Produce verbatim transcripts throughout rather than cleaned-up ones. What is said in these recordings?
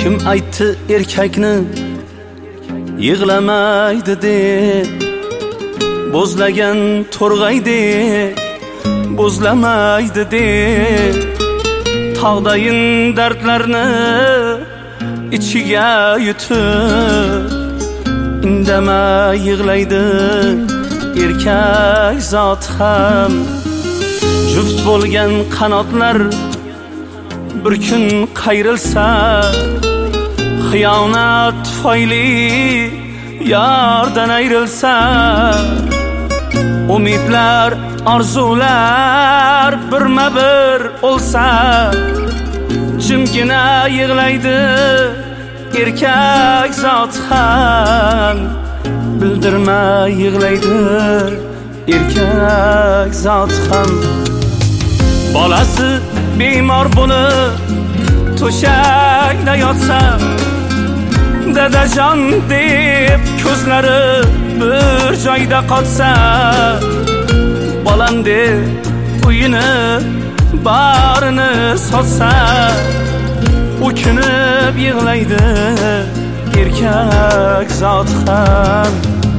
Kim aytdi erkakni yig'lamaydi deb, bo'zlagan to'rg'aydek bo'zlamaydi deb, tog'dayin dardlarni ichiga yutib, indamay yig'laydi erkak zot ham. Juft bo'lgan qanotlar bir kun qayrilsa, xiyonat tufayli yordan ayrilsa, umidlar orzular birma bir o'lsa, jimgina yig'laydi erkak zot ham. Bildirmay yig'laydi erkak zot ham. Bolasi bemor bo'lib to'shakda yotsa, dadajon deb ko'zlari bir joyda qotsa, bolam deb uyini barini sotsa, o'kinib yig'laydi erkak zot ham.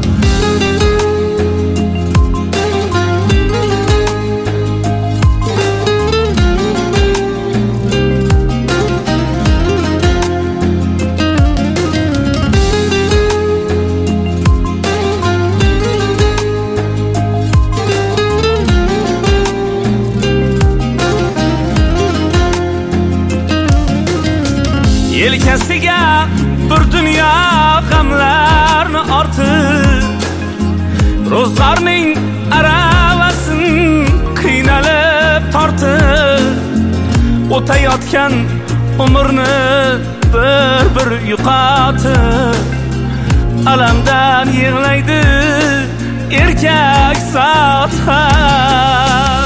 Yelkasiga bir dunyo g'amlarni ortib, ro'zg'orning aravasin qiynalib tortib, o'tayotgan umrni bir bir yo'qotib, alamdan yig'laydi erkak zot ham.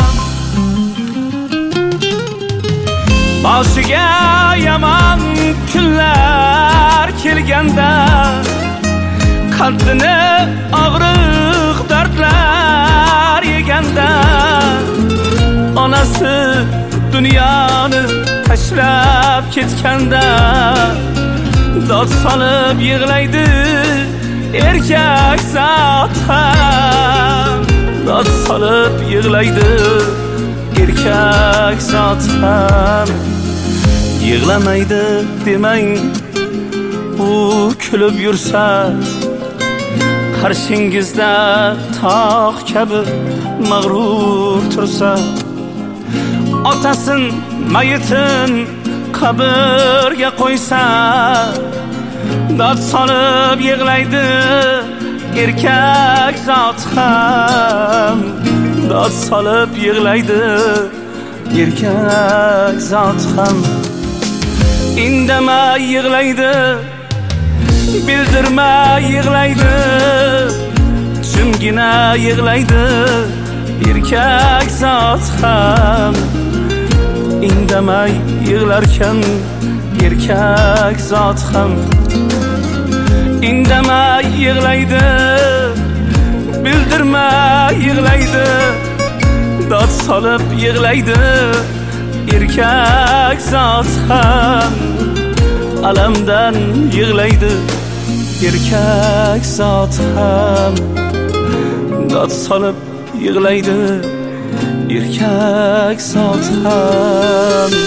Boshiga yomon kunlar kelganda, qalbini og'riq dardlar yeganda, onasi dunyoni tashlab ketganda, dod solib yig'laydi erkak zot ham. Dod solib yig'laydi erkak zot ham. Yig'lamaydi demang, u kulib yursa, qarshingizda tog' kabi mag'rur tursa, otasin mayitin qabrga qo'ysa, dod solib yig'laydi erkak zot ham. Dod solib yig'laydi erkak zot ham. Indamay yig'laydi, bildirmay yig'laydi, jimgina yig'laydi erkak zot ham. Indamay yig'larkan erkak zot ham. Indamay yig'laydi, bildirmay yig'laydi, dod solib yig'laydi erkak zot ham. Alamdan yig'laydi erkak zot ham. Dod solib yig'laydi erkak zot ham.